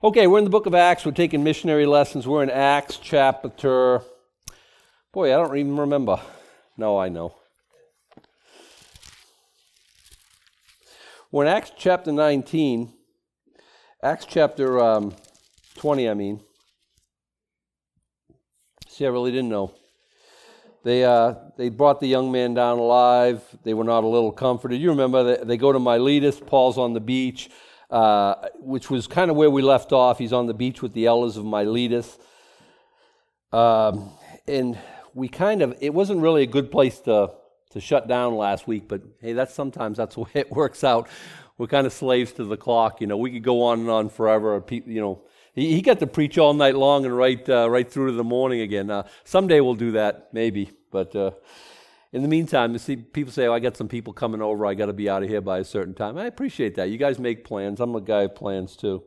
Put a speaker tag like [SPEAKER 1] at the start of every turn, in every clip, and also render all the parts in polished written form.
[SPEAKER 1] Okay, we're in the book of Acts. We're taking missionary lessons. We're in Acts chapter... Boy, I don't even remember. No, I know. We're in Acts chapter 19. Acts chapter 20, I mean. See, I really didn't know. They brought the young man down alive. They were not a little comforted. You remember, they go to Miletus. Paul's on the beach, which was kind of where we left off. He's on the beach with the elders of Miletus. And we it wasn't really a good place to shut down last week, but hey, sometimes that's the way it works out. We're kind of slaves to the clock. We could go on and on forever. He got to preach all night long and right through to the morning again. Someday we'll do that, maybe. But in the meantime, you see people say, "Oh, I got some people coming over. I got to be out of here by a certain time." I appreciate that. You guys make plans. I'm a guy of plans too.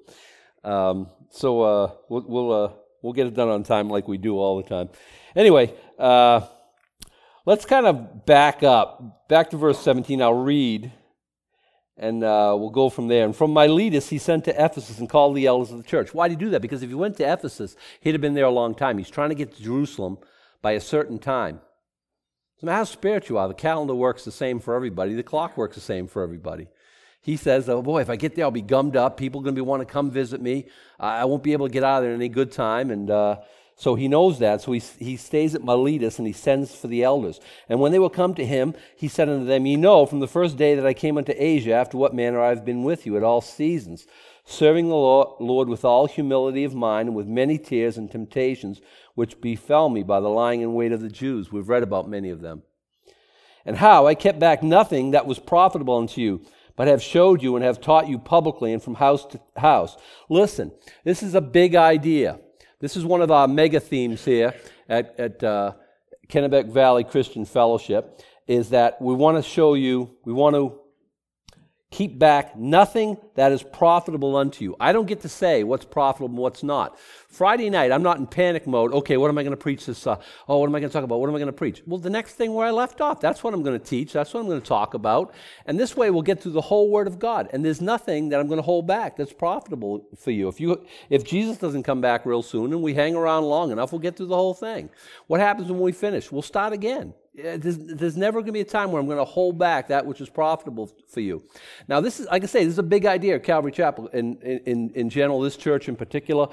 [SPEAKER 1] So we'll get it done on time like we do all the time. Anyway, let's kind of back to verse 17. I'll read. And we'll go from there. And from Miletus, he sent to Ephesus and called the elders of the church. Why did he do that? Because if he went to Ephesus, he'd have been there a long time. He's trying to get to Jerusalem by a certain time. No matter how spiritual you are, the calendar works the same for everybody. The clock works the same for everybody. He says, "Oh boy, if I get there, I'll be gummed up. People are going to want to come visit me. I won't be able to get out of there in any good time." And so he knows that. So he stays at Miletus and he sends for the elders. And when they will come to him, he said unto them, "Ye know from the first day that I came unto Asia, after what manner I have been with you at all seasons, serving the Lord with all humility of mind and with many tears and temptations, which befell me by the lying in wait of the Jews." We've read about many of them. "And how I kept back nothing that was profitable unto you, but have showed you and have taught you publicly and from house to house." Listen, this is a big idea. This is one of our mega themes here at Kennebec Valley Christian Fellowship, is that we want to keep back nothing that is profitable unto you. I don't get to say what's profitable and what's not. Friday night, I'm not in panic mode. Okay, what am I going to preach this? What am I going to talk about? What am I going to preach? Well, the next thing where I left off, that's what I'm going to teach. That's what I'm going to talk about. And this way we'll get through the whole Word of God. And there's nothing that I'm going to hold back that's profitable for you. If Jesus doesn't come back real soon and we hang around long enough, we'll get through the whole thing. What happens when we finish? We'll start again. There's never going to be a time where I'm going to hold back that which is profitable for you. Now, this is, like I say, this is a big idea at Calvary Chapel, in general, this church in particular.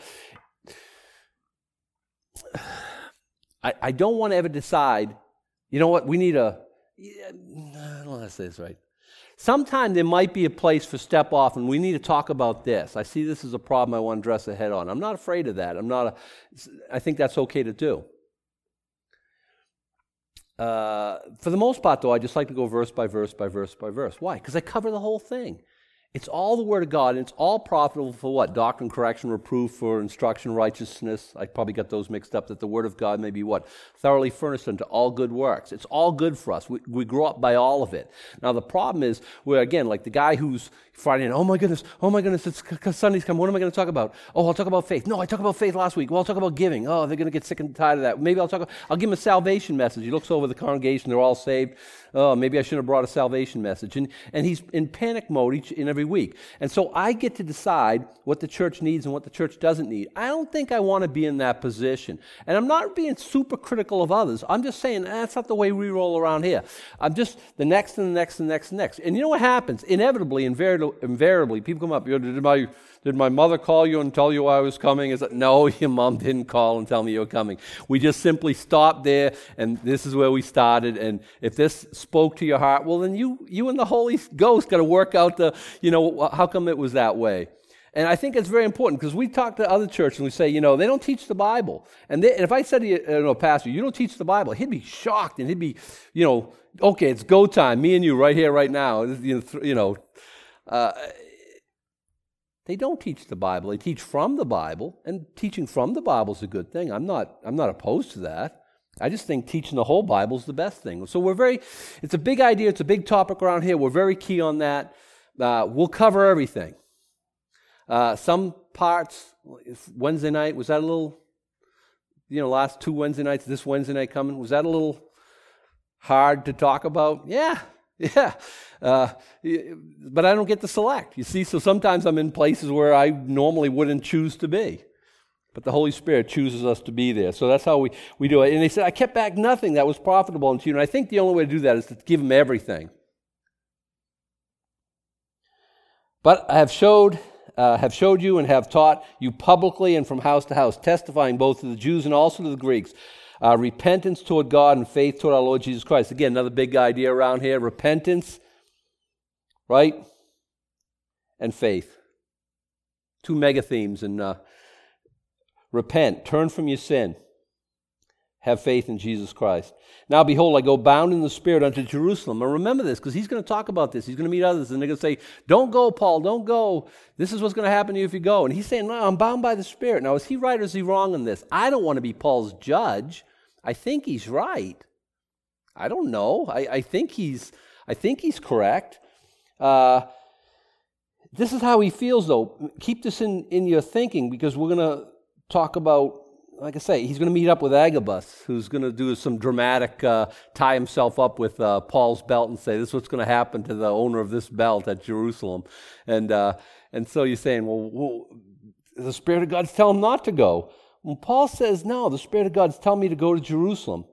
[SPEAKER 1] I don't want to ever decide, you know what, we need I don't want to say this right. Sometime there might be a place for step off, and we need to talk about this. I see this as a problem I want to address head on. I'm not afraid of that. I think that's okay to do. For the most part, though, I just like to go verse by verse by verse by verse. Why? Because I cover the whole thing. It's all the Word of God, and it's all profitable for what? Doctrine, correction, reproof, for instruction, righteousness. I probably got those mixed up, that the Word of God may be what? Thoroughly furnished unto all good works. It's all good for us. We grow up by all of it. Now, the problem is, we're, again, like the guy who's Friday night, oh my goodness, it's Sunday's come. What am I going to talk about? Oh, I'll talk about faith. No, I talked about faith last week. Well, I'll talk about giving. Oh, they're going to get sick and tired of that. Maybe I'll give them a salvation message. He looks over the congregation, they're all saved. Oh, maybe I should have brought a salvation message. And he's in panic mode each and every week. And so I get to decide what the church needs and what the church doesn't need. I don't think I want to be in that position. And I'm not being super critical of others. I'm just saying that's not the way we roll around here. I'm just the next and the next and the next and the next. And you know what happens? Inevitably, invariably, people come up, did my mother call you and tell you I was coming? Is that, no, your mom didn't call and tell me you were coming. We just simply stopped there, and this is where we started. And if this spoke to your heart, well, then you and the Holy Ghost got to work out how come it was that way. And I think it's very important, because we talk to other churches and we say, they don't teach the Bible. And if I said to you, Pastor, you don't teach the Bible, he'd be shocked, and he'd be, okay, it's go time, me and you right here, right now. They don't teach the Bible. They teach from the Bible, and teaching from the Bible is a good thing. I'm not opposed to that. I just think teaching the whole Bible is the best thing. So it's a big idea. It's a big topic around here. We're very key on that. We'll cover everything. Some parts, Wednesday night, was that a little, last 2 Wednesday nights, this Wednesday night coming, was that a little hard to talk about? Yeah, Yeah. Uh, but I don't get to select, you see? So sometimes I'm in places where I normally wouldn't choose to be. But the Holy Spirit chooses us to be there. So that's how we do it. And they said, I kept back nothing that was profitable unto you. And I think the only way to do that is to give him everything. But I have showed you and have taught you publicly and from house to house, testifying both to the Jews and also to the Greeks, repentance toward God and faith toward our Lord Jesus Christ. Again, another big idea around here, repentance, right, and faith. Two mega themes. And repent, turn from your sin, have faith in Jesus Christ. Now, behold, I go bound in the Spirit unto Jerusalem. And remember this, because he's going to talk about this. He's going to meet others, and they're going to say, don't go, Paul, don't go. This is what's going to happen to you if you go. And he's saying, no, I'm bound by the Spirit. Now, is he right or is he wrong in this? I don't want to be Paul's judge. I think he's right. I don't know. I think he's correct. This is how he feels, though. Keep this in your thinking, because we're going to talk about, like I say, he's going to meet up with Agabus, who's going to do some dramatic, tie himself up with Paul's belt and say, this is what's going to happen to the owner of this belt at Jerusalem. And so you're saying, well, the Spirit of God's telling him not to go. Well, Paul says, no, the Spirit of God's telling me to go to Jerusalem.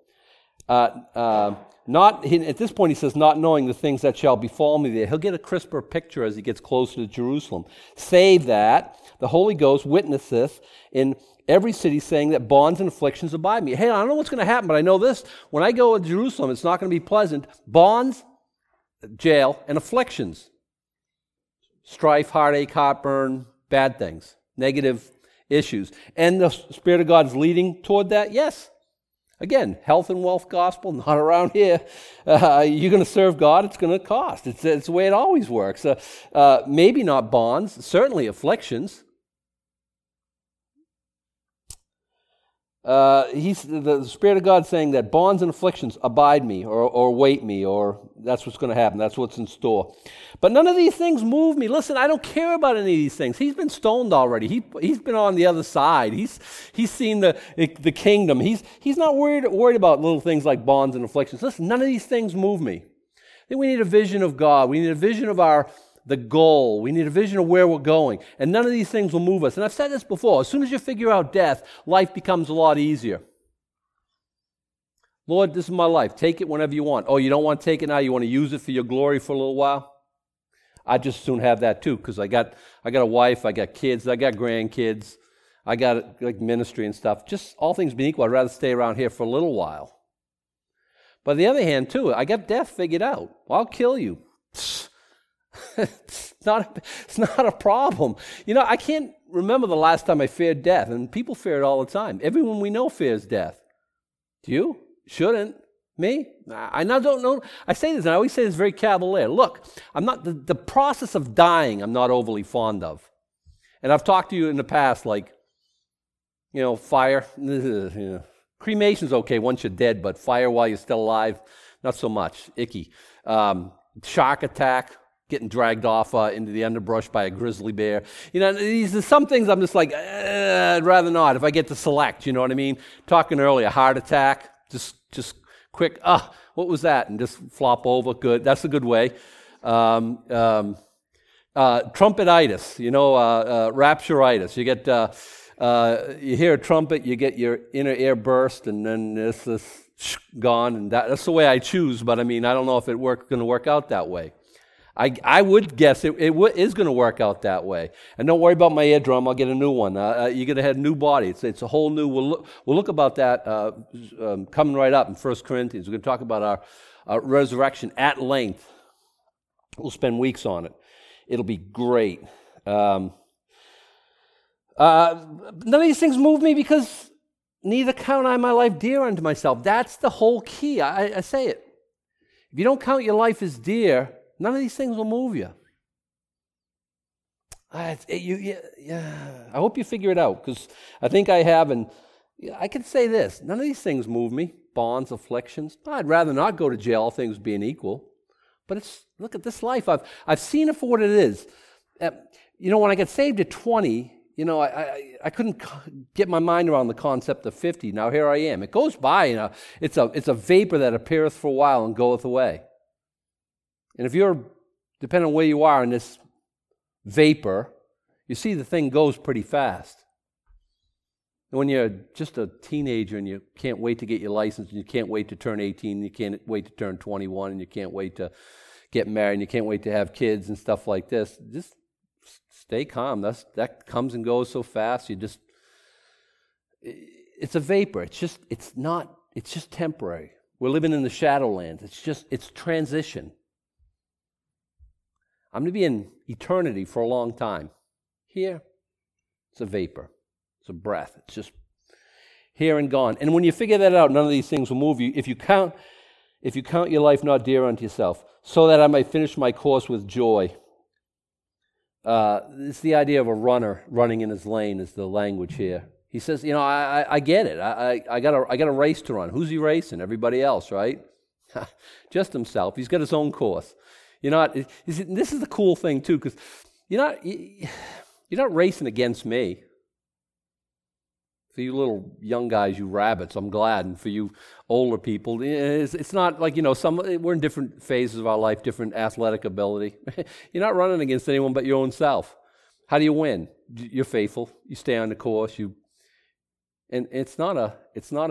[SPEAKER 1] At this point, he says, not knowing the things that shall befall me there. He'll get a crisper picture as he gets closer to Jerusalem. Save that the Holy Ghost witnesseth in every city, saying that bonds and afflictions abide me. Hey, I don't know what's going to happen, but I know this. When I go to Jerusalem, it's not going to be pleasant. Bonds, jail, and afflictions. Strife, heartache, heartburn, bad things, negative issues. And the Spirit of God is leading toward that? Yes. Again, health and wealth gospel, not around here. You're going to serve God, it's going to cost. It's the way it always works. Maybe not bonds, certainly afflictions. He's the Spirit of God saying that bonds and afflictions abide me or wait me, or that's what's going to happen. That's what's in store. But none of these things move me. Listen, I don't care about any of these things. He's been stoned already. He's been on the other side. He's seen the kingdom. He's not worried about little things like bonds and afflictions. Listen, none of these things move me. I think we need a vision of God. We need a vision of the goal. We need a vision of where we're going. And none of these things will move us. And I've said this before. As soon as you figure out death, life becomes a lot easier. Lord, this is my life. Take it whenever you want. Oh, you don't want to take it now? You want to use it for your glory for a little while? I'd just soon have that too, because I got a wife, I got kids, I got grandkids, I got like ministry and stuff. Just all things being equal, I'd rather stay around here for a little while. But on the other hand, too, I got death figured out. I'll kill you. It's not a problem. You know, I can't remember the last time I feared death, and people fear it all the time. Everyone we know fears death. Do you? Shouldn't. Me? I now don't know. I say this, and I always say this very cavalier. Look, I'm not the process of dying. I'm not overly fond of, and I've talked to you in the past, like, you know, fire. Cremation's okay once you're dead, but fire while you're still alive, not so much. Icky. Shark attack. Getting dragged off into the underbrush by a grizzly bear. You know, these are some things I'm just like, I'd rather not if I get to select, you know what I mean? Talking earlier, heart attack, just quick, what was that? And just flop over, good. That's a good way. Trumpetitis, you know, rapturitis. You get, you hear a trumpet, you get your inner ear burst, and then this gone, and that's the way I choose, but I mean, I don't know if it's going to work out that way. I would guess it is going to work out that way. And don't worry about my eardrum. I'll get a new one. You're going to have a new body. It's a whole new. We'll look about that coming right up in 1 Corinthians. We're going to talk about our resurrection at length. We'll spend weeks on it. It'll be great. None of these things move me because neither count I my life dear unto myself. That's the whole key. I say it. If you don't count your life as dear, none of these things will move you. I hope you figure it out, because I think I have, and I can say this. None of these things move me. Bonds, afflictions. I'd rather not go to jail, all things being equal. But look at this life. I've seen it for what it is. You know, when I got saved at 20, you know, I couldn't get my mind around the concept of 50. Now here I am. It goes by, you know. It's a vapor that appeareth for a while and goeth away. And if you're, depending on where you are in this vapor, you see the thing goes pretty fast. And when you're just a teenager and you can't wait to get your license, and you can't wait to turn 18, and you can't wait to turn 21, and you can't wait to get married, and you can't wait to have kids and stuff like this, just stay calm. That comes and goes so fast. It's a vapor. It's just temporary. We're living in the shadowlands. It's transition. I'm going to be in eternity for a long time. Here, it's a vapor. It's a breath. It's just here and gone. And when you figure that out, none of these things will move you. If you count your life not dear unto yourself, so that I may finish my course with joy. It's the idea of a runner running in his lane is the language here. He says, I get it. I got a race to run. Who's he racing? Everybody else, right? Just himself. He's got his own course. This is the cool thing too, because you're not racing against me. For you little young guys, you rabbits, I'm glad. And for you older people, it's not like, we're in different phases of our life, different athletic ability. You're not running against anyone but your own self. How do you win? You're faithful. You stay on the course. And it's not a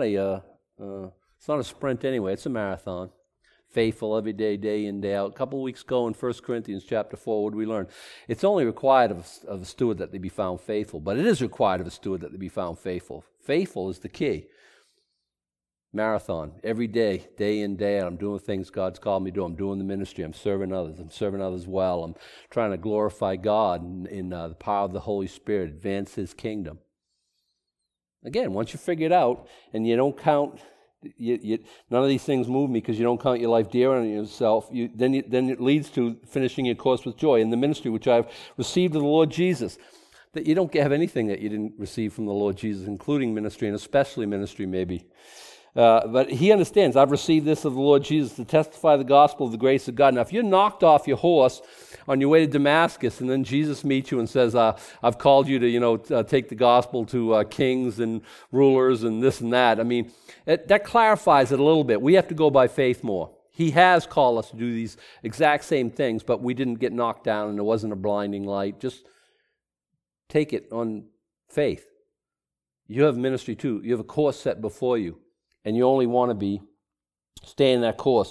[SPEAKER 1] sprint anyway. It's a marathon. Faithful every day, day in, day out. A couple of weeks ago in 1 Corinthians chapter 4, what did we learn? It's only required of a steward that they be found faithful, but it is required of a steward that they be found faithful. Faithful is the key. Marathon, every day, day in, day out. I'm doing things God's called me to do. I'm doing the ministry. I'm serving others well. I'm trying to glorify God in the power of the Holy Spirit, advance His kingdom. Again, once you figure it out and you don't count... none of these things move me because you don't count your life dear on yourself. Then it leads to finishing your course with joy in the ministry which I've received of the Lord Jesus. That you don't have anything that you didn't receive from the Lord Jesus, including ministry and especially ministry maybe. But he understands, I've received this of the Lord Jesus to testify the gospel of the grace of God. Now, if you're knocked off your horse on your way to Damascus, and then Jesus meets you and says, I've called you to, take the gospel to kings and rulers and this and that. I mean, that clarifies it a little bit. We have to go by faith more. He has called us to do these exact same things, but we didn't get knocked down and there wasn't a blinding light. Just take it on faith. You have ministry too. You have a course set before you, and you only want to stay in that course.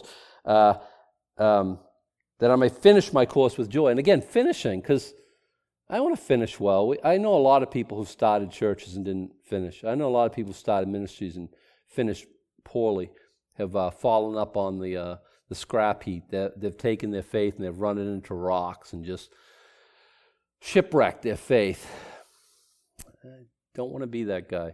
[SPEAKER 1] That I may finish my course with joy. And again, finishing, because I want to finish well. I know a lot of people who've started churches and didn't finish. I know a lot of people who started ministries and finished poorly, have fallen up on the scrap heap. They've taken their faith and they've run it into rocks and just shipwrecked their faith. I don't want to be that guy.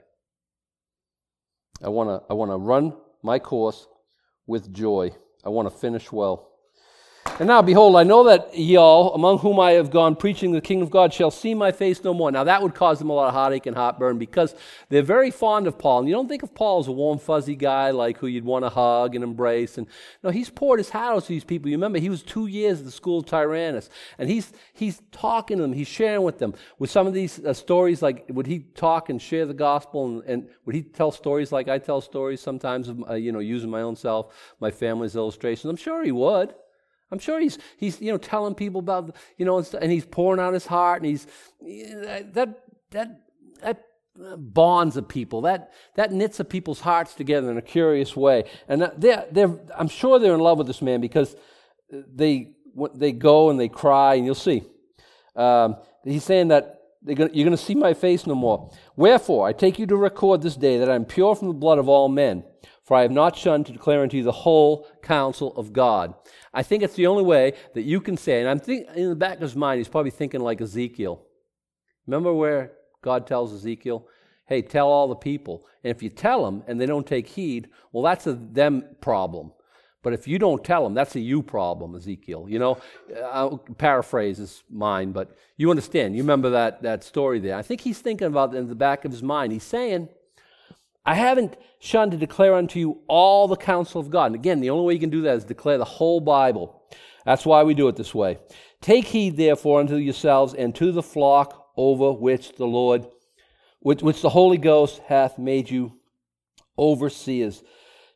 [SPEAKER 1] I want to run my course with joy. I want to finish well. And now, behold, I know that ye all, among whom I have gone preaching the kingdom of God, shall see my face no more. Now, that would cause them a lot of heartache and heartburn because they're very fond of Paul. And you don't think of Paul as a warm, fuzzy guy like who you'd want to hug and embrace. And no, he's poured his heart out to these people. You remember, he was 2 years at the school of Tyrannus. And he's talking to them. He's sharing with them. With some of these stories, like, would he talk and share the gospel? And would he tell stories like I tell stories sometimes, of, using my own self, my family's illustrations? I'm sure he would. I'm sure he's telling people about, and he's pouring out his heart, and that bonds of people, that knits of people's hearts together in a curious way. And I'm sure they're in love with this man because they go and they cry, and you'll see. He's saying that you're going to see my face no more. Wherefore, I take you to record this day that I am pure from the blood of all men. For I have not shunned to declare unto you the whole counsel of God. I think it's the only way that you can say, and I'm thinking in the back of his mind, he's probably thinking like Ezekiel. Remember where God tells Ezekiel, hey, tell all the people. And if you tell them and they don't take heed, well, that's a them problem. But if you don't tell them, that's a you problem, Ezekiel. I'll paraphrase is mine, but you understand. You remember that story there. I think he's thinking about it in the back of his mind. He's saying, I haven't shunned to declare unto you all the counsel of God. And again, the only way you can do that is declare the whole Bible. That's why we do it this way. Take heed, therefore, unto yourselves and to the flock over which the Holy Ghost hath made you overseers,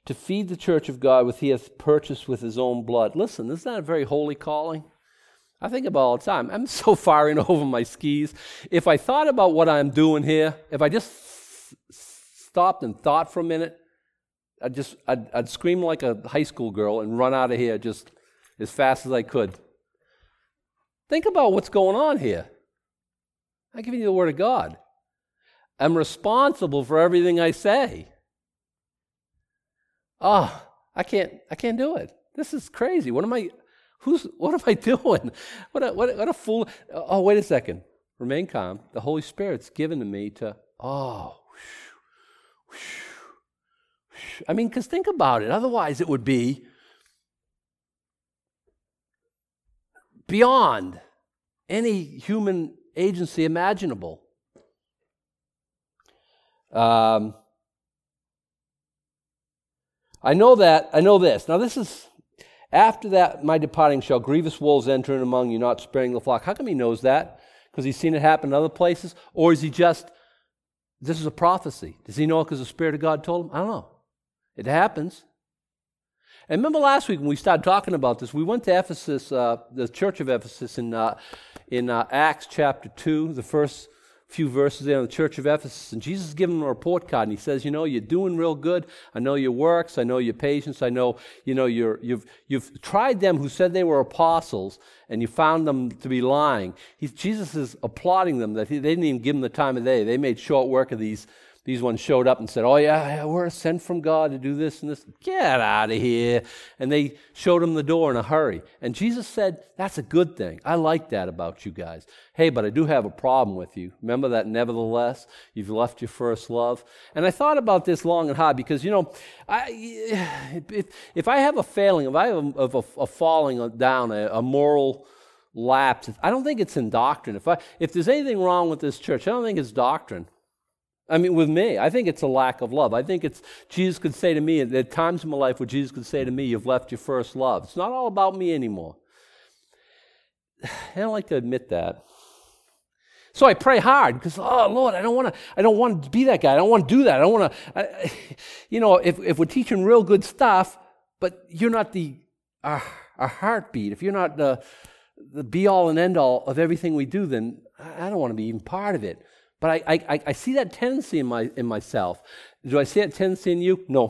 [SPEAKER 1] to feed the church of God which he hath purchased with his own blood. Listen, isn't that a very holy calling? I think about it all the time. I'm so far in over my skis. If I thought about what I'm doing here, if I just stopped and thought for a minute, I'd scream like a high school girl and run out of here just as fast as I could. Think about what's going on here. I'm giving you the Word of God. I'm responsible for everything I say. I can't do it. This is crazy. What am I doing? What a fool. Oh, wait a second. Remain calm. The Holy Spirit's given to me to, I mean, because think about it. Otherwise, it would be beyond any human agency imaginable. I know this. Now this is, after that my departing shall grievous wolves enter in among you, not sparing the flock. How come he knows that? Because he's seen it happen in other places? Or is he just, this is a prophecy? Does he know it because the Spirit of God told him? I don't know. It happens. And remember last week when we started talking about this, we went to Ephesus, the church of Ephesus in Acts chapter 2, the first few verses there in the church of Ephesus, and Jesus is giving them a report card, and he says, you're doing real good. I know your works. I know your patience. I know, you've tried them who said they were apostles, and you found them to be lying. Jesus is applauding them that they didn't even give them the time of day. They made short work of these ones showed up and said, we're sent from God to do this and this. Get out of here. And they showed him the door in a hurry. And Jesus said, that's a good thing. I like that about you guys. Hey, but I do have a problem with you. Remember that nevertheless, you've left your first love. And I thought about this long and hard because, if I have a failing, if I have a falling down, a moral lapse, I don't think it's in doctrine. If there's anything wrong with this church, I don't think it's doctrine. I mean, with me, I think it's a lack of love. I think it's, Jesus could say to me, there are times in my life where Jesus could say to me, you've left your first love. It's not all about me anymore. I don't like to admit that. So I pray hard because, Lord, I don't want to be that guy. I don't want to do that. I don't want to, if we're teaching real good stuff, but you're not our heartbeat, if you're not the be-all and end-all of everything we do, then I don't want to be even part of it. But I see that tendency in myself. Do I see that tendency in you? No.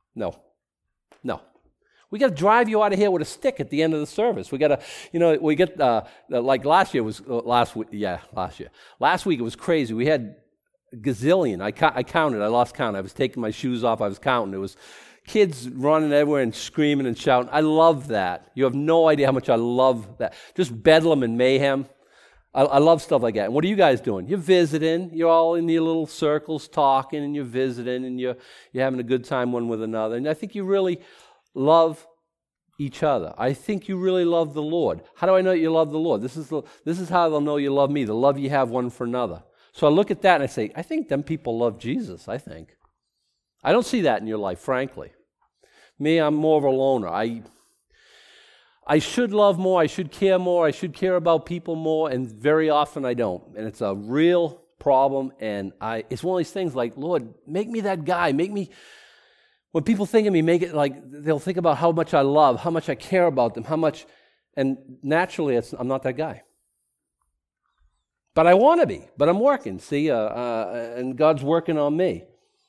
[SPEAKER 1] We got to drive you out of here with a stick at the end of the service. We got to, we get like last year was last week. Yeah, last year. Last week it was crazy. We had a gazillion. I counted. I lost count. I was taking my shoes off. I was counting. It was kids running everywhere and screaming and shouting. I love that. You have no idea how much I love that. Just bedlam and mayhem. I love stuff like that. And what are you guys doing? You're visiting. You're all in your little circles talking, and you're visiting, and you're having a good time one with another. And I think you really love each other. I think you really love the Lord. How do I know you love the Lord? This is how they'll know you love me, the love you have one for another. So I look at that and I say, I think them people love Jesus, I think. I don't see that in your life, frankly. Me, I'm more of a loner. I should love more, I should care about people more, and very often I don't. And it's a real problem, and it's one of these things like, Lord, make me that guy, when people think of me, make it like, they'll think about how much I love, how much I care about them, and naturally I'm not that guy. But I want to be, but I'm working, see, and God's working on me.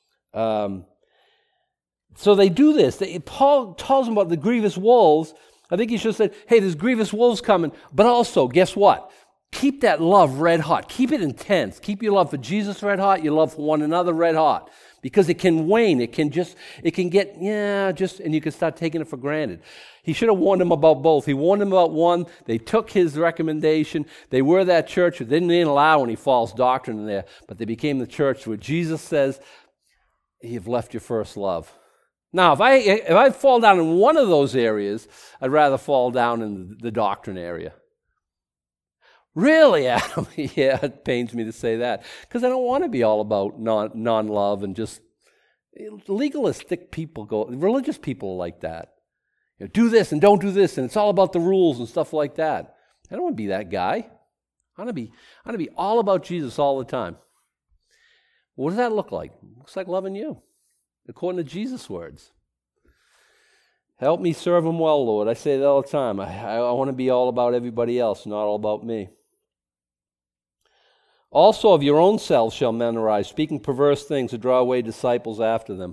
[SPEAKER 1] So they do this. Paul tells them about the grievous wolves. I think he should have said, hey, there's grievous wolves coming, but also, guess what? Keep that love red hot. Keep it intense. Keep your love for Jesus red hot, your love for one another red hot. Because it can wane. It can get, and you can start taking it for granted. He should have warned them about both. He warned them about one. They took his recommendation. They were that church. They didn't allow any false doctrine in there, but they became the church where Jesus says, you've left your first love. Now, if I fall down in one of those areas, I'd rather fall down in the doctrine area. Really, Adam? Yeah, it pains me to say that. Because I don't want to be all about non-love and just legalistic people religious people are like that. Do this and don't do this, and it's all about the rules and stuff like that. I don't want to be that guy. I want to be all about Jesus all the time. What does that look like? It looks like loving you, according to Jesus' words. Help me serve them well, Lord. I say that all the time. I want to be all about everybody else, not all about me. Also of your own selves shall men arise, speaking perverse things to draw away disciples after them.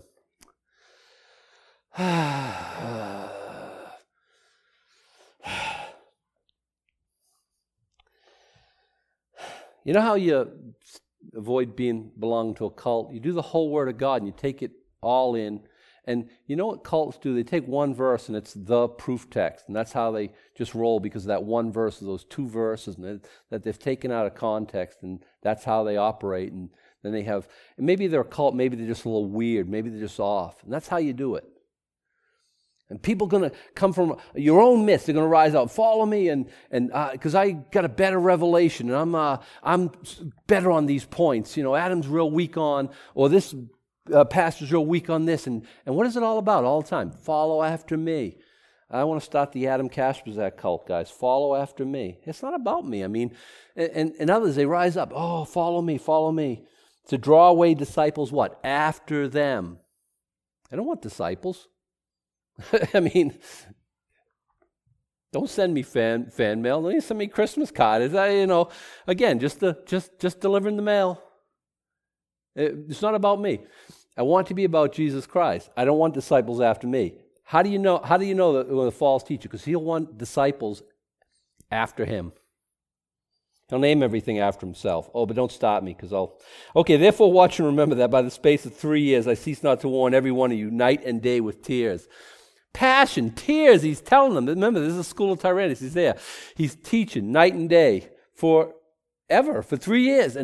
[SPEAKER 1] You know how you avoid belonging to a cult? You do the whole Word of God and you take it all in. And you know what cults do? They take one verse and it's the proof text. And that's how they just roll, because of that one verse, those two verses that they've taken out of context. And that's how they operate. And then they have, and maybe they're a cult, maybe they're just a little weird, maybe they're just off. And that's how you do it. And people are going to come from your own midst. They're going to rise out, follow me, and because I got a better revelation, and I'm better on these points. You know, Adam's real weak on, or this pastor's real weak on this. And what is it all about all the time? Follow after me. I want to start the Adam Kasperzak cult, guys. Follow after me. It's not about me. I mean, and others, they rise up. Oh, follow me, follow me. To draw away disciples, what? After them. I don't want disciples. I mean, don't send me fan mail. Don't even send me Christmas cards. Again, just delivering the mail. It's not about me. I want to be about Jesus Christ. I don't want disciples after me. How do you know that when a false teacher? Because he'll want disciples after him. He'll name everything after himself. Oh, but don't stop me, because Okay, therefore watch and remember that by the space of 3 years I cease not to warn every one of you night and day with tears. Passion, tears, he's telling them. Remember, this is a school of Tyrannus. He's there. He's teaching night and day forever, for 3 years.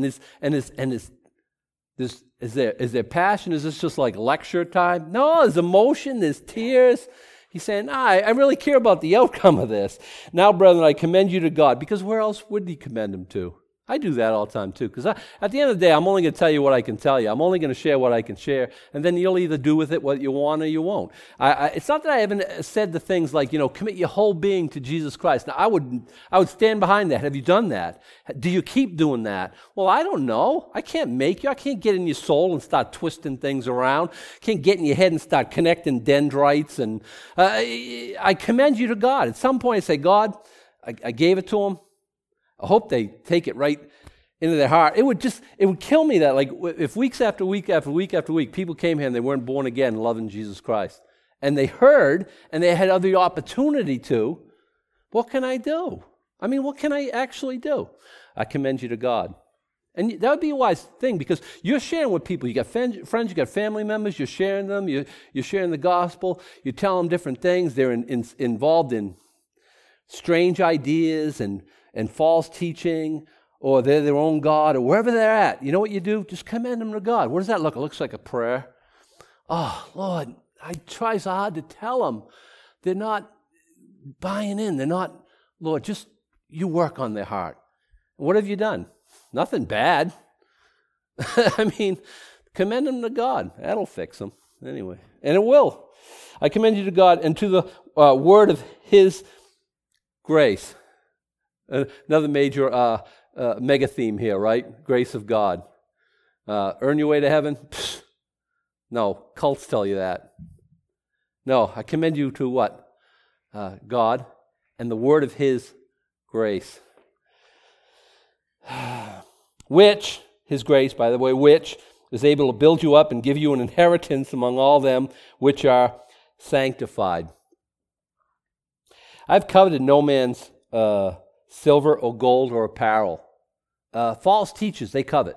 [SPEAKER 1] Is there passion? Is this just like lecture time? No, there's emotion, there's tears. He's saying, I really care about the outcome of this. Now, brethren, I commend you to God. Because where else would he commend him to? I do that all the time too. Because at the end of the day, I'm only going to tell you what I can tell you. I'm only going to share what I can share. And then you'll either do with it what you want or you won't. It's not that I haven't said the things like, commit your whole being to Jesus Christ. Now, I would stand behind that. Have you done that? Do you keep doing that? Well, I don't know. I can't make you. I can't get in your soul and start twisting things around. Can't get in your head and start connecting dendrites. And I commend you to God. At some point, I say, God, I gave it to him. I hope they take it right into their heart. It would kill me that, like, if weeks after week after week after week, people came here and they weren't born again loving Jesus Christ. And they heard and they had the opportunity to, what can I do? I mean, what can I actually do? I commend you to God. And that would be a wise thing, because you're sharing with people. You got friends, you got family members, you're sharing them, you're sharing the gospel, you tell them different things. They're involved in strange ideas and false teaching, or they're their own God, or wherever they're at. You know what you do? Just commend them to God. What does that look? It looks like a prayer. Oh, Lord, I try so hard to tell them. They're not buying in. They're not, Lord, just you work on their heart. What have you done? Nothing bad. I mean, commend them to God. That'll fix them. Anyway, and it will. I commend you to God and to the word of his grace. Another major mega theme here, right? Grace of God. Earn your way to heaven? Pfft. No, cults tell you that. No, I commend you to what? God and the word of his grace. Which, his grace, by the way, which is able to build you up and give you an inheritance among all them which are sanctified. I've coveted no man's silver or gold or apparel. False teachers, they covet.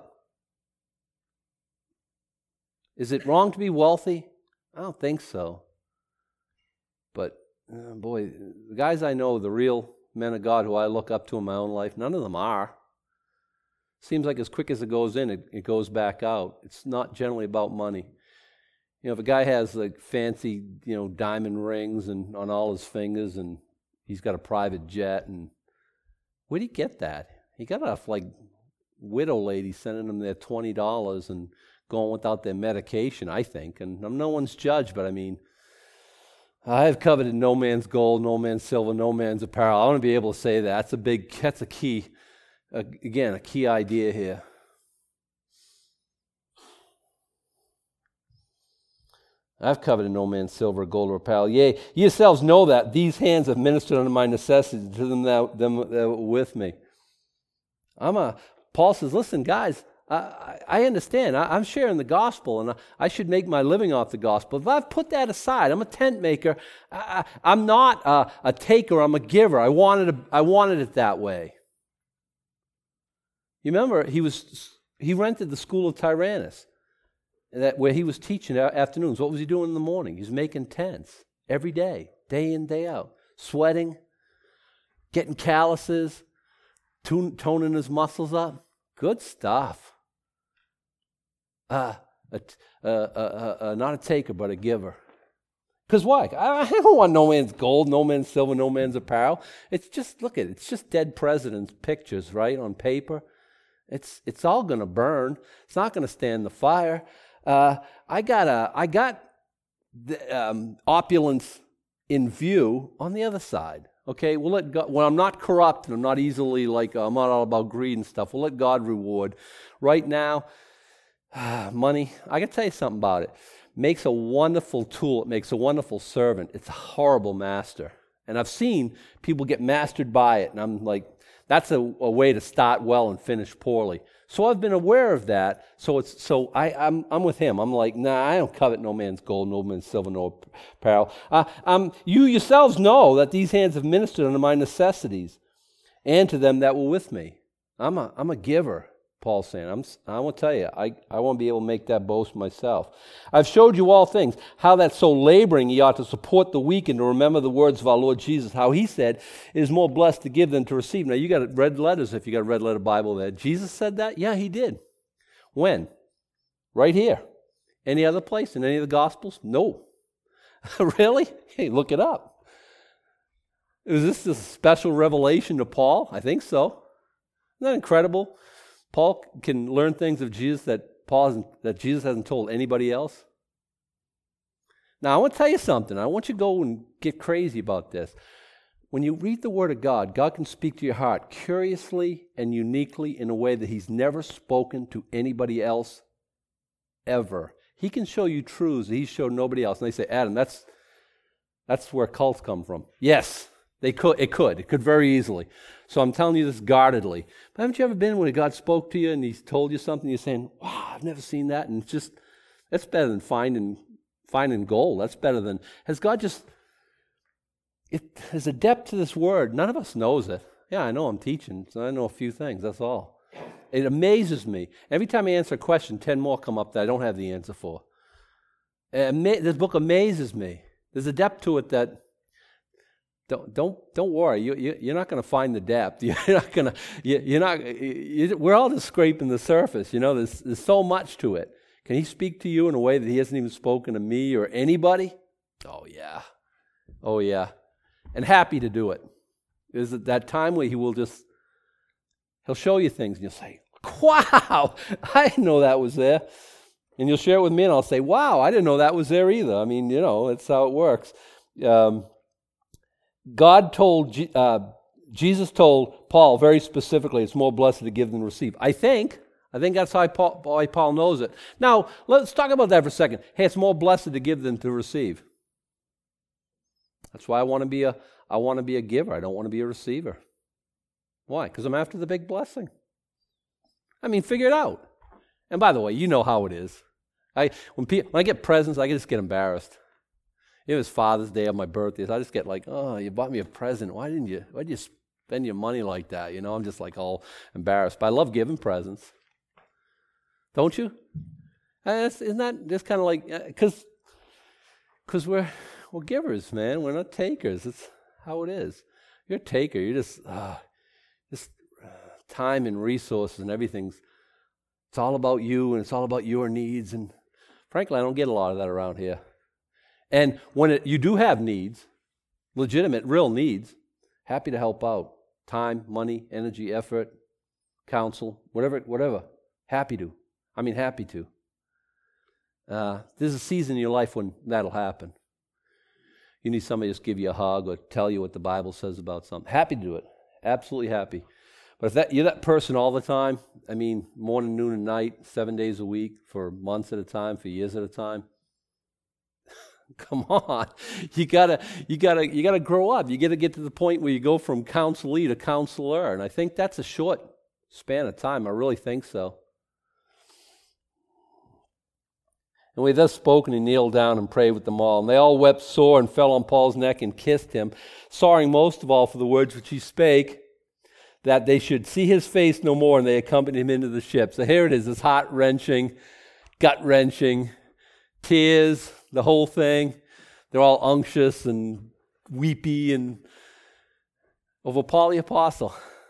[SPEAKER 1] Is it wrong to be wealthy? I don't think so. But, boy, the guys I know, the real men of God who I look up to in my own life, none of them are. Seems like as quick as it goes in, it goes back out. It's not generally about money. If a guy has like fancy, diamond rings and on all his fingers, and he's got a private jet, and where'd he get that? He got off like widow ladies sending him their $20 and going without their medication, I think. And I'm no one's judge, but I mean, I have coveted no man's gold, no man's silver, no man's apparel. I want to be able to say that. That's a key, again, a key idea here. I've coveted no man's silver, gold, or apparel. Yea, ye yourselves know that these hands have ministered unto my necessities to them that were with me. Paul says, listen, guys, I understand. I'm sharing the gospel, and I should make my living off the gospel. If I've put that aside, I'm a tent maker. I'm not a taker. I'm a giver. I wanted it that way. You remember, he rented the school of Tyrannus, where he was teaching afternoons. What was he doing in the morning? He was making tents every day in, day out, sweating, getting calluses, toning his muscles up. Good stuff. Not a taker, but a giver. Because why? I don't want no man's gold, no man's silver, no man's apparel. It's just, look at it. It's just dead presidents' pictures, right, on paper. It's all going to burn. It's not going to stand the fire. I got the opulence in view on the other side. Okay, we'll let God, when I'm not corrupt and I'm not easily I'm not all about greed and stuff, we'll let God reward. Right now, money, I can tell you something about it. Makes a wonderful tool. It makes a wonderful servant. It's a horrible master. And I've seen people get mastered by it, and I'm like, that's a way to start well and finish poorly. So I've been aware of that. So I'm with him. I'm like, nah, I don't covet no man's gold, no man's silver, no apparel. You yourselves know that these hands have ministered unto my necessities, and to them that were with me. I'm a giver, Paul's saying. I want to tell you, I want to be able to make that boast myself. I've showed you all things, how that so laboring ye ought to support the weak and to remember the words of our Lord Jesus, how he said, it is more blessed to give than to receive. Now, you got red letters if you got a red letter Bible there. Jesus said that? Yeah, he did. When? Right here. Any other place in any of the Gospels? No. Really? Hey, look it up. Is this a special revelation to Paul? I think so. Isn't that incredible? Paul can learn things of Jesus that Jesus hasn't told anybody else. Now, I want to tell you something. I want you to go and get crazy about this. When you read the Word of God, God can speak to your heart curiously and uniquely in a way that he's never spoken to anybody else ever. He can show you truths that he's showed nobody else. And they say, Adam, that's where cults come from. Yes, it could very easily. So I'm telling you this guardedly. But haven't you ever been when God spoke to you and he's told you something, you're saying, wow, I've never seen that. And that's better than finding gold. That's better than, there's a depth to this word. None of us knows it. Yeah, I know I'm teaching, so I know a few things, that's all. It amazes me. Every time I answer a question, 10 more come up that I don't have the answer for. This book amazes me. There's a depth to it that don't worry. You're not going to find the depth. We're all just scraping the surface. You know, there's so much to it. Can he speak to you in a way that he hasn't even spoken to me or anybody? Oh yeah, and happy to do it. There's that time where he'll show you things and you'll say, wow, I didn't know that was there. And you'll share it with me and I'll say, wow, I didn't know that was there either. I mean, that's how it works. Jesus told Paul very specifically, it's more blessed to give than receive. I think that's why Paul knows it. Now, let's talk about that for a second. Hey, it's more blessed to give than to receive. That's why I want to be a giver. I don't want to be a receiver. Why? Because I'm after the big blessing. I mean, figure it out. And by the way, you know how it is. When I get presents, I just get embarrassed. It was Father's Day on my birthday. So I just get like, oh, you bought me a present. Why did you spend your money like that? I'm just like all embarrassed. But I love giving presents. Don't you? Isn't that just kind of like, because we're givers, man. We're not takers. It's how it is. You're a taker. You're just time and resources and everything's, it's all about you and it's all about your needs. And frankly, I don't get a lot of that around here. And when you do have needs, legitimate, real needs, happy to help out. Time, money, energy, effort, counsel, whatever. Happy to. There's a season in your life when that'll happen. You need somebody to just give you a hug or tell you what the Bible says about something. Happy to do it. Absolutely happy. But if you're that person all the time, morning, noon, and night, 7 days a week, for months at a time, for years at a time, Come on, you gotta grow up. You gotta get to the point where you go from counselee to counselor, and I think that's a short span of time. I really think so. And we thus spoke, and he kneeled down and prayed with them all. And they all wept sore and fell on Paul's neck and kissed him, sorrowing most of all for the words which he spake, that they should see his face no more, and they accompanied him into the ship. So here it is, this heart-wrenching, gut-wrenching, tears, the whole thing. They're all unctuous and weepy and over Paul the Apostle.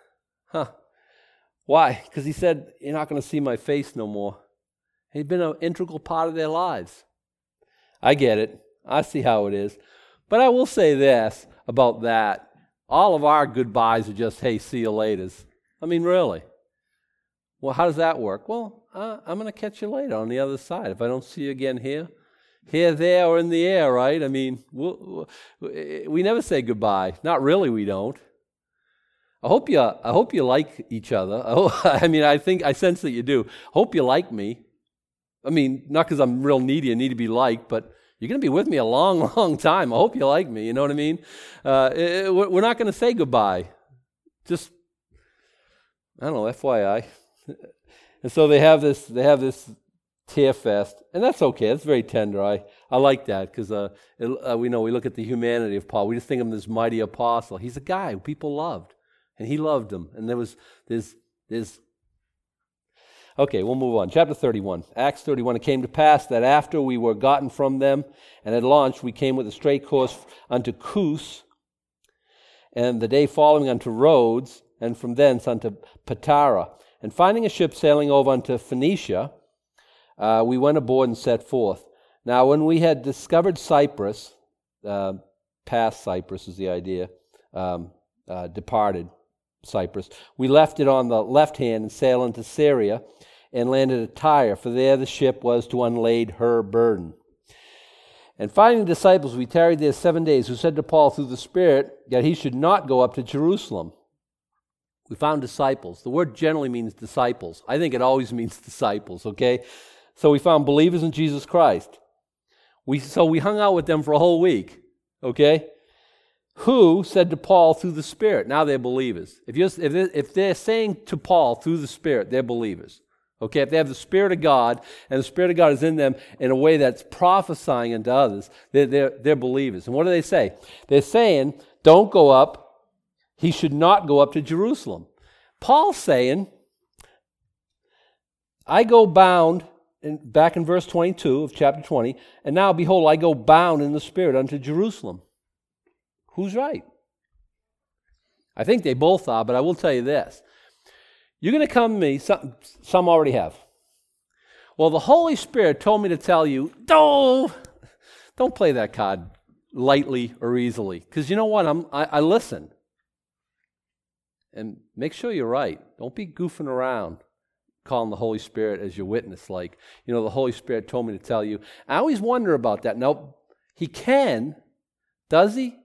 [SPEAKER 1] Why? Because he said, you're not going to see my face no more. He'd been an integral part of their lives. I get it. I see how it is. But I will say this about that. All of our goodbyes are just, hey, see you laters. I mean, really. Well, how does that work? Well, I'm going to catch you later on the other side. If I don't see you again here, there, or in the air, right? I mean, we never say goodbye. Not really, we don't. I hope you like each other. I sense that you do. Hope you like me. I mean, not because I'm real needy and need to be liked, but you're going to be with me a long, long time. I hope you like me. You know what I mean? We're not going to say goodbye. Just, I don't know, FYI. And so they have this tear fest, and that's okay. That's very tender. I like that because we look at the humanity of Paul. We just think of him as this mighty apostle. He's a guy who people loved, and he loved them. And there's. Okay, we'll move on. Chapter 31. Acts 31. It came to pass that after we were gotten from them and had launched, we came with a straight course unto Kos, and the day following unto Rhodes, and from thence unto Patara. And finding a ship sailing over unto Phoenicia, we went aboard and set forth. Now, when we had discovered Cyprus, past Cyprus is the idea, departed Cyprus, we left it on the left hand and sailed into Syria and landed at Tyre, for there the ship was to unlade her burden. And finding disciples, we tarried there 7 days, who said to Paul through the Spirit that he should not go up to Jerusalem. We found disciples. The word generally means disciples. I think it always means disciples, okay? So we found believers in Jesus Christ. So we hung out with them for a whole week, okay? Who said to Paul through the Spirit, now they're believers. If they're saying to Paul through the Spirit, they're believers. Okay, if they have the Spirit of God, and the Spirit of God is in them in a way that's prophesying unto others, they're believers. And what do they say? They're saying, don't go up. He should not go up to Jerusalem. Paul's saying, I go bound, back in verse 22 of chapter 20, and now behold, I go bound in the Spirit unto Jerusalem. Who's right? I think they both are, but I will tell you this. You're going to come to me, some already have. Well, the Holy Spirit told me to tell you, don't play that card lightly or easily. Because you know what? I listen. And make sure you're right. Don't be goofing around calling the Holy Spirit as your witness. Like, the Holy Spirit told me to tell you. I always wonder about that. Now, he can. Does he?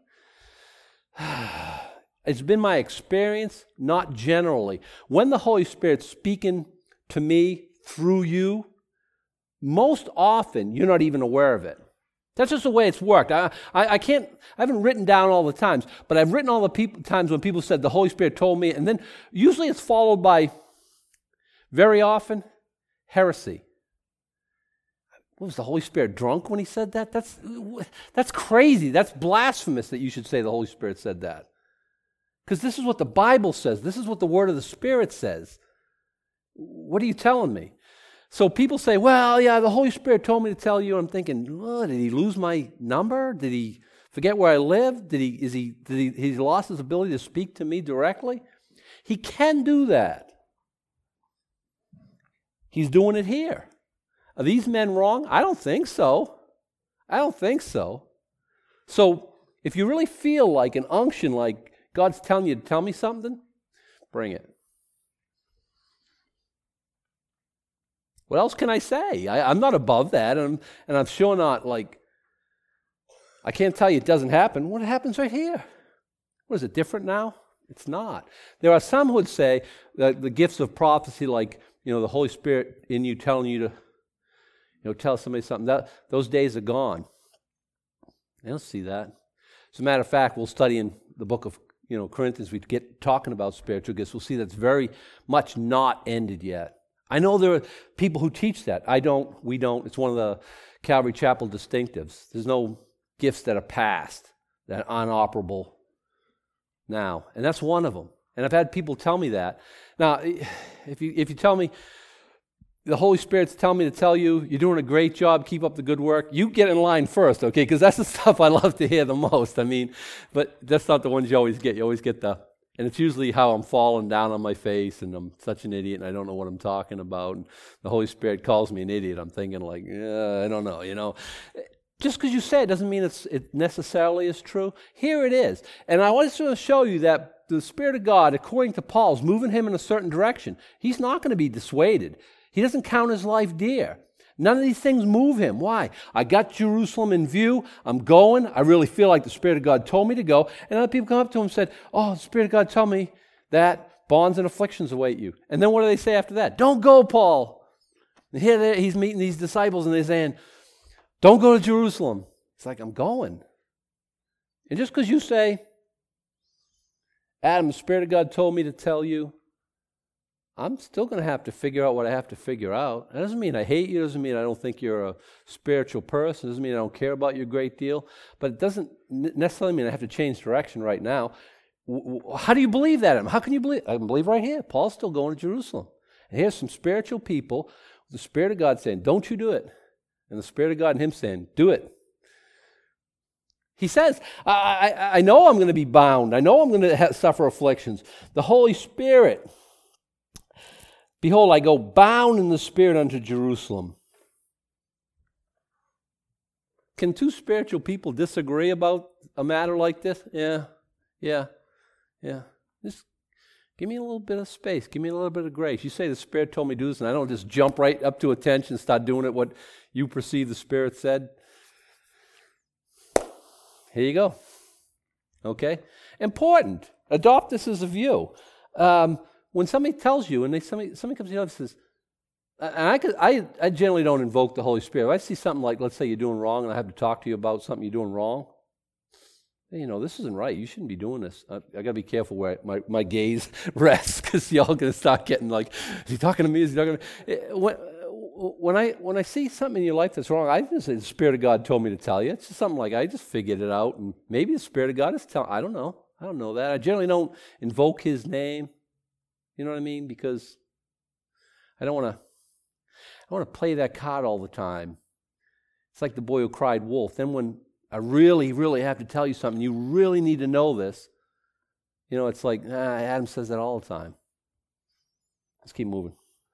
[SPEAKER 1] It's been my experience, not generally. When the Holy Spirit's speaking to me through you, most often you're not even aware of it. That's just the way it's worked. I haven't written down all the times, but I've written all the times when people said the Holy Spirit told me, and then usually it's followed by, very often, heresy. Was the Holy Spirit drunk when he said that? That's crazy. That's blasphemous that you should say the Holy Spirit said that. Because this is what the Bible says. This is what the Word of the Spirit says. What are you telling me? So people say, well, yeah, the Holy Spirit told me to tell you. I'm thinking, oh, did he lose my number? Did he forget where I live? Did he lost his ability to speak to me directly? He can do that. He's doing it here. Are these men wrong? I don't think so. So if you really feel like an unction, like God's telling you to tell me something, bring it. What else can I say? I'm not above that, and I'm sure not like, I can't tell you it doesn't happen. What happens right here? What is it, different now? It's not. There are some who would say that the gifts of prophecy, like, the Holy Spirit in you telling you to, tell somebody something, those days are gone. They don't see that. As a matter of fact, we'll study in the book of Corinthians, we get talking about spiritual gifts. We'll see that's very much not ended yet. I know there are people who teach that. We don't. It's one of the Calvary Chapel distinctives. There's no gifts that are past, that are unoperable now. And that's one of them. And I've had people tell me that. Now, if you tell me, the Holy Spirit's telling me to tell you, you're doing a great job, keep up the good work, you get in line first, okay? Because that's the stuff I love to hear the most. But that's not the ones you always get. You always get and it's usually how I'm falling down on my face and I'm such an idiot and I don't know what I'm talking about. And the Holy Spirit calls me an idiot. I'm thinking like, I don't know, Just because you say it doesn't mean it necessarily is true. Here it is. And I want to show you that the Spirit of God, according to Paul, is moving him in a certain direction. He's not going to be dissuaded. He doesn't count his life dear. None of these things move him. Why? I got Jerusalem in view. I'm going. I really feel like the Spirit of God told me to go. And other people come up to him and said, the Spirit of God told me that bonds and afflictions await you. And then what do they say after that? Don't go, Paul. And here he's meeting these disciples and they're saying, don't go to Jerusalem. It's like, I'm going. And just because you say, Adam, the Spirit of God told me to tell you, I'm still going to have to figure out what I have to figure out. That doesn't mean I hate you. It doesn't mean I don't think you're a spiritual person. It doesn't mean I don't care about you a great deal. But it doesn't necessarily mean I have to change direction right now. How do you believe that, Adam? How can you believe? I can believe right here. Paul's still going to Jerusalem. And here's some spiritual people, the Spirit of God saying, don't you do it. And the Spirit of God and him saying, do it. He says, I know I'm going to be bound. I know I'm going to suffer afflictions. The Holy Spirit, behold, I go bound in the Spirit unto Jerusalem. Can two spiritual people disagree about a matter like this? Yeah. Just give me a little bit of space. Give me a little bit of grace. You say the Spirit told me to do this, and I don't just jump right up to attention and start doing it what you perceive the Spirit said. Here you go. Okay? Important. Adopt this as a view. When somebody tells you, and somebody comes to you and says, and I generally don't invoke the Holy Spirit. If I see something like, let's say you're doing wrong, and I have to talk to you about something you're doing wrong, this isn't right. You shouldn't be doing this. I got to be careful where my gaze rests, because y'all going to start getting like, is he talking to me? Is he talking to me? When I see something in your life that's wrong, I just say the Spirit of God told me to tell you. It's just something like I just figured it out, and maybe the Spirit of God is telling. I don't know that. I generally don't invoke His name. You know what I mean? Because I don't want to play that card all the time. It's like the boy who cried wolf. Then when I really, really have to tell you something, you really need to know this. It's like Adam says that all the time. Let's keep moving.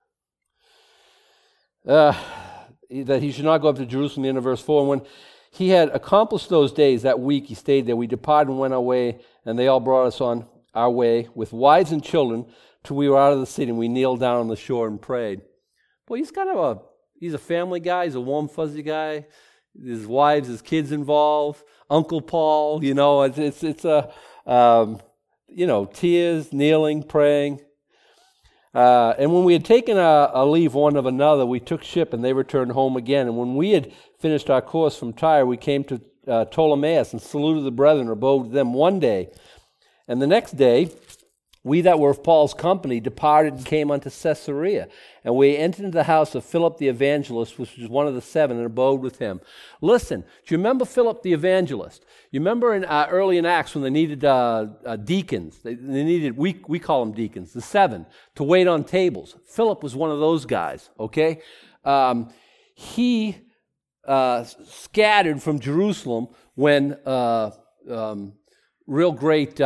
[SPEAKER 1] That he should not go up to Jerusalem, the end of verse 4. And when he had accomplished those days, that week he stayed there. We departed and went our way, and they all brought us on our way with wives and children till we were out of the city, and we kneeled down on the shore and prayed. Boy, he's a family guy. He's a warm, fuzzy guy. His wives, his kids involved. Uncle Paul, tears, kneeling, praying. And when we had taken a leave one of another, we took ship, and they returned home again. And when we had finished our course from Tyre, we came to Ptolemais and saluted the brethren, abode with them one day. And the next day, we that were of Paul's company departed and came unto Caesarea. And we entered into the house of Philip the evangelist, which was one of the 7, and abode with him. Listen, do you remember Philip the evangelist? You remember early in Acts when they needed deacons? They needed, we call them deacons, the 7, to wait on tables. Philip was one of those guys, okay? He scattered from Jerusalem when real great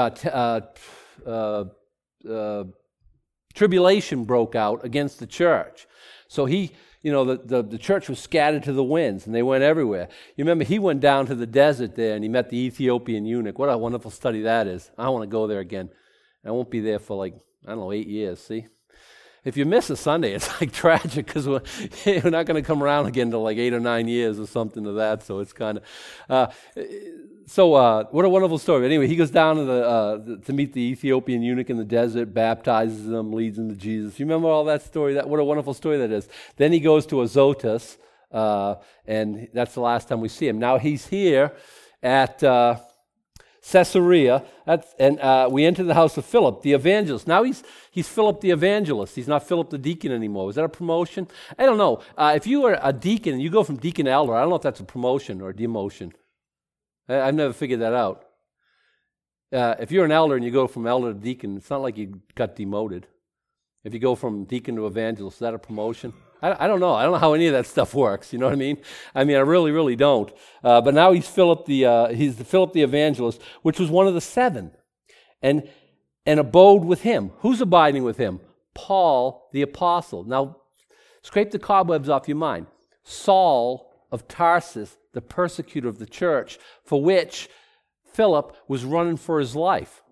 [SPEAKER 1] tribulation broke out against the church. So the church was scattered to the winds, and they went everywhere. You remember he went down to the desert there, and he met the Ethiopian eunuch. What a wonderful study that is. I want to go there again. I won't be there for 8 years, see? If you miss a Sunday, it's like tragic, because we're not going to come around again until 8 or 9 years or something to that, so it's kind of... what a wonderful story. Anyway, he goes down to meet the Ethiopian eunuch in the desert, baptizes him, leads him to Jesus. You remember all that story? What a wonderful story that is. Then he goes to Azotus, and that's the last time we see him. Now he's here, at Caesarea, and we entered the house of Philip, the evangelist. Now he's Philip the evangelist. He's not Philip the deacon anymore. Was that a promotion? I don't know. If you are a deacon and you go from deacon to elder, I don't know if that's a promotion or a demotion. I've never figured that out. If you're an elder and you go from elder to deacon, it's not like you got demoted. If you go from deacon to evangelist, is that a promotion? I don't know. I don't know how any of that stuff works. You know what I mean? I really, really don't. But now he's Philip the evangelist, which was one of the seven, and abode with him. Who's abiding with him? Paul the apostle. Now, scrape the cobwebs off your mind. Saul of Tarsus, the persecutor of the church, for which Philip was running for his life.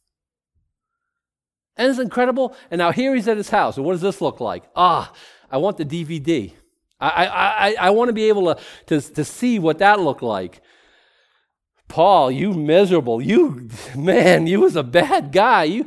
[SPEAKER 1] And it's incredible. And now here he's at his house. And what does this look like? I want the DVD. I want to be able to see what that looked like. Paul, you miserable. You was a bad guy.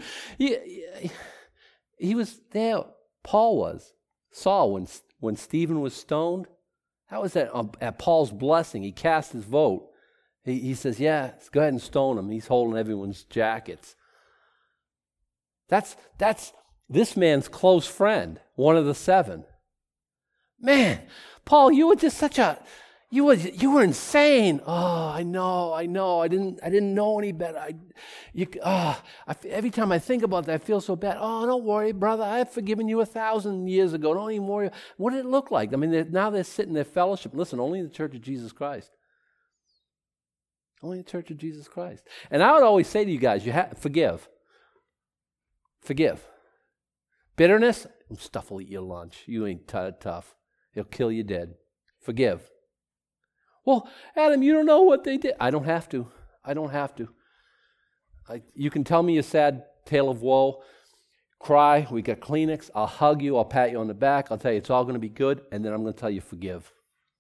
[SPEAKER 1] He was there. Paul was. Saul, when Stephen was stoned, that was at Paul's blessing. He cast his vote. He says, yeah, go ahead and stone him. He's holding everyone's jackets. That's this man's close friend, one of the seven. Man, Paul, you were just you were insane. Oh, I know. I didn't know any better. Every time I think about that, I feel so bad. Oh, don't worry, brother. I've forgiven you 1,000 years ago. Don't even worry. What did it look like? Now they're sitting in their fellowship. Listen, only in the Church of Jesus Christ. Only in the Church of Jesus Christ. And I would always say to you guys, forgive. Forgive. Bitterness, stuff will eat your lunch. You ain't tough. It'll kill you dead. Forgive. Well, Adam, you don't know what they did. I don't have to. You can tell me a sad tale of woe. Cry. We got Kleenex. I'll hug you. I'll pat you on the back. I'll tell you it's all going to be good. And then I'm going to tell you forgive.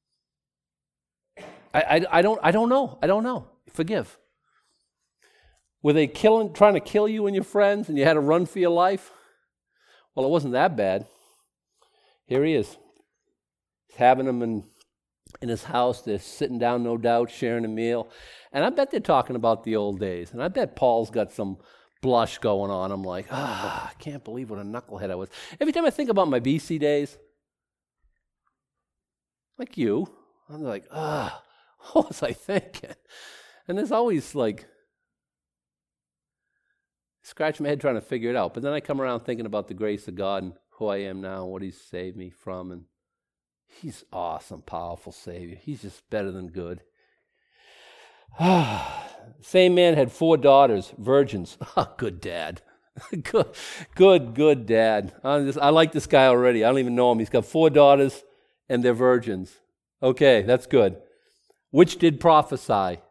[SPEAKER 1] I don't know. Forgive. Were they trying to kill you and your friends and you had to run for your life? Well, it wasn't that bad. Here he is. He's having them in his house. They're sitting down, no doubt, sharing a meal. And I bet they're talking about the old days. And I bet Paul's got some blush going on. I'm like, I can't believe what a knucklehead I was. Every time I think about my BC days, like you, I'm like, what was I thinking? And there's always scratch my head trying to figure it out. But then I come around thinking about the grace of God and who I am now and what He's saved me from. And He's awesome, powerful Savior. He's just better than good. Same man had 4 daughters, virgins. Good dad. good dad. I like this guy already. I don't even know him. He's got 4 daughters and they're virgins. Okay, that's good. Which did prophesy?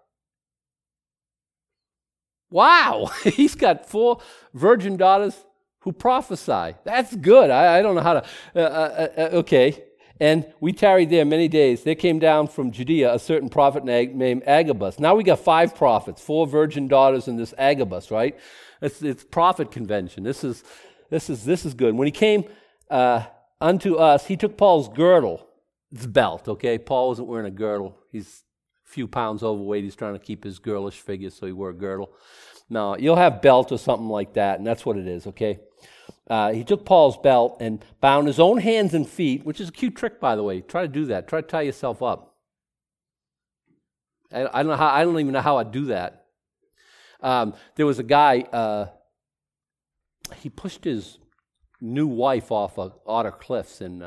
[SPEAKER 1] Wow, he's got 4 virgin daughters who prophesy. That's good. I don't know how to... okay. And we tarried there many days. There came down from Judea a certain prophet named Agabus. Now we got 5 prophets, 4 virgin daughters and this Agabus, right? It's prophet convention. This is good. When he came unto us, he took Paul's girdle. It's belt, okay? Paul wasn't wearing a girdle. He's a few pounds overweight. He's trying to keep his girlish figure, so he wore a girdle. No, you'll have belt or something like that, and that's what it is, okay? He took Paul's belt and bound his own hands and feet, which is a cute trick, by the way. Try to do that. Try to tie yourself up. I don't even know how I'd do that. There was a guy, he pushed his new wife off of Otter Cliffs in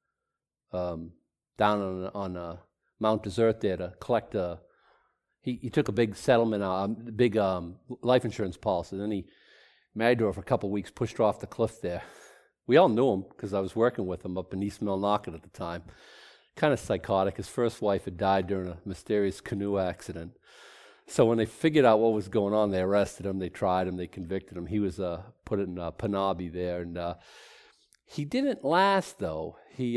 [SPEAKER 1] down on Mount Desert there to collect he took a big settlement, big life insurance policy, and then he married her for a couple of weeks, pushed her off the cliff there. We all knew him because I was working with him up in East Millinocket at the time. Kind of psychotic. His first wife had died during a mysterious canoe accident. So when they figured out what was going on, they arrested him, they tried him, they convicted him. He was put in Panabi there, and he didn't last though. He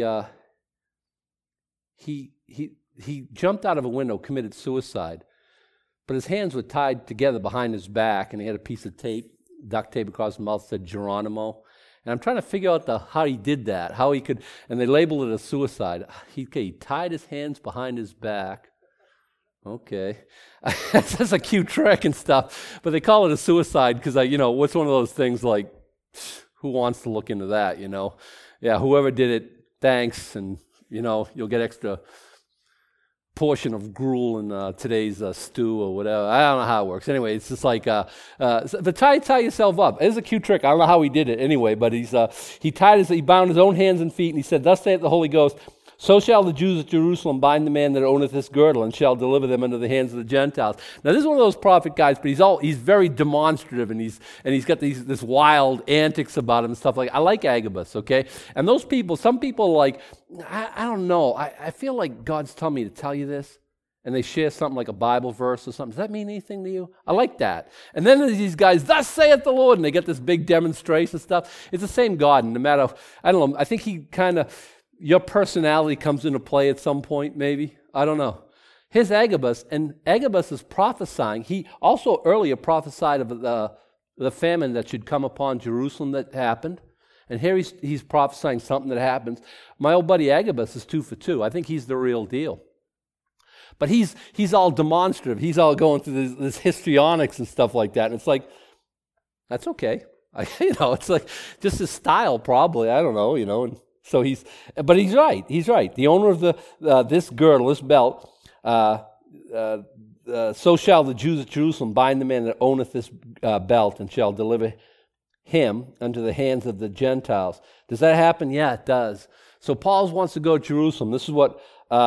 [SPEAKER 1] jumped out of a window, committed suicide, but his hands were tied together behind his back, and he had a piece of tape, duct tape across his mouth, said Geronimo. And I'm trying to figure out how he did that, how he could, and they labeled it a suicide. He tied his hands behind his back. Okay. That's a cute trick and stuff, but they call it a suicide because, what's one of those things like, who wants to look into that, Yeah, whoever did it, thanks, and, you'll get extra portion of gruel in today's stew or whatever. I don't know how it works. Anyway, it's just like, but tie yourself up. It's a cute trick. I don't know how he did it anyway, but he bound his own hands and feet, and he said, "Thus saith the Holy Ghost, so shall the Jews at Jerusalem bind the man that owneth this girdle, and shall deliver them into the hands of the Gentiles." Now, this is one of those prophet guys, but he's very demonstrative, and he's got this wild antics about him and stuff like. I like Agabus, okay? And those people, some people like, I don't know. I feel like God's telling me to tell you this, and they share something like a Bible verse or something. Does that mean anything to you? I like that. And then there's these guys, "Thus saith the Lord," and they get this big demonstration stuff. It's the same God, and no matter, I don't know. I think he kind of. Your personality comes into play at some point, maybe. I don't know. Here's Agabus, and Agabus is prophesying. He also earlier prophesied of the famine that should come upon Jerusalem that happened. And here he's prophesying something that happens. My old buddy Agabus is 2 for 2. I think he's the real deal. But he's all demonstrative. He's all going through this histrionics and stuff like that. And it's like, that's okay. It's like just his style probably. I don't know, and so but he's right. He's right. The owner of this girdle, this belt, so shall the Jews at Jerusalem bind the man that owneth this belt, and shall deliver him unto the hands of the Gentiles. Does that happen? Yeah, it does. So Paul wants to go to Jerusalem. This is what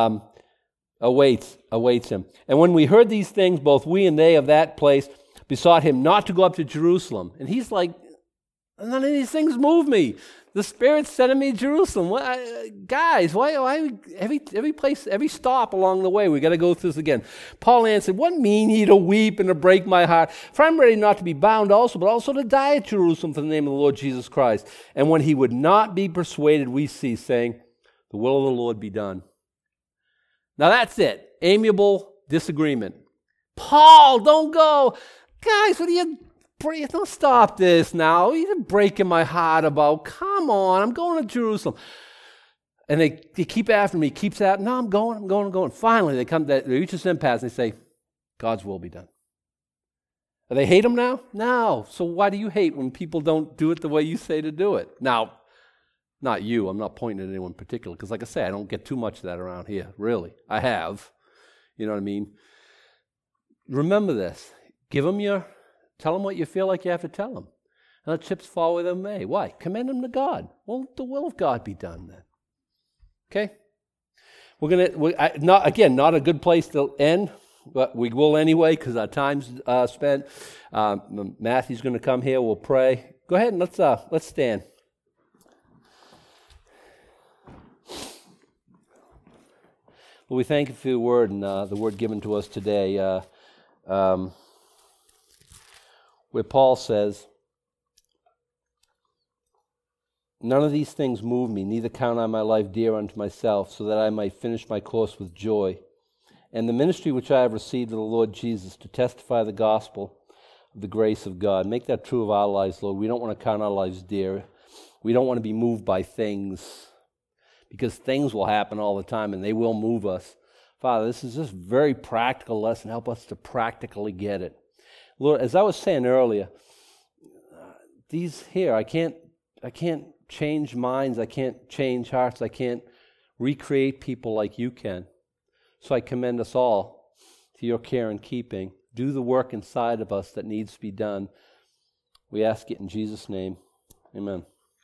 [SPEAKER 1] awaits him. And when we heard these things, both we and they of that place besought him not to go up to Jerusalem. And he's like, none of these things move me. The Spirit's sending me to Jerusalem. Guys, why every place, every stop along the way, we got to go through this again. Paul answered, "What mean ye to weep and to break my heart? For I'm ready not to be bound also, but also to die at Jerusalem for the name of the Lord Jesus Christ." And when he would not be persuaded, we ceased, saying, "The will of the Lord be done." Now that's it. Amiable disagreement. Paul, don't go. Guys, what are you... Don't stop this now. You're breaking my heart about, come on, I'm going to Jerusalem. And they keep after me, keeps after, no, I'm going. Finally, they reach this impasse and they say, God's will be done. Do they hate him now? No. So why do you hate when people don't do it the way you say to do it? Now, not you. I'm not pointing at anyone in particular, because like I say, I don't get too much of that around here, really. I have. You know what I mean? Remember this. Tell them what you feel like you have to tell them. And let chips fall where they may. Why? Commend them to God. Well, the will of God be done then. Okay? Not a good place to end, but we will anyway because our time's spent. Matthew's going to come here. We'll pray. Go ahead and let's stand. Well, we thank you for your word and the word given to us today. Where Paul says, "None of these things move me, neither count I my life dear unto myself, so that I might finish my course with joy, and the ministry which I have received of the Lord Jesus, to testify the gospel of the grace of God." Make that true of our lives, Lord. We don't want to count our lives dear. We don't want to be moved by things, because things will happen all the time, and they will move us. Father, this is just a very practical lesson. Help us to practically get it. Lord, as I was saying earlier, these here, I can't change minds, I can't change hearts, I can't recreate people like you can. So I commend us all to your care and keeping. Do the work inside of us that needs to be done. We ask it in Jesus' name. Amen.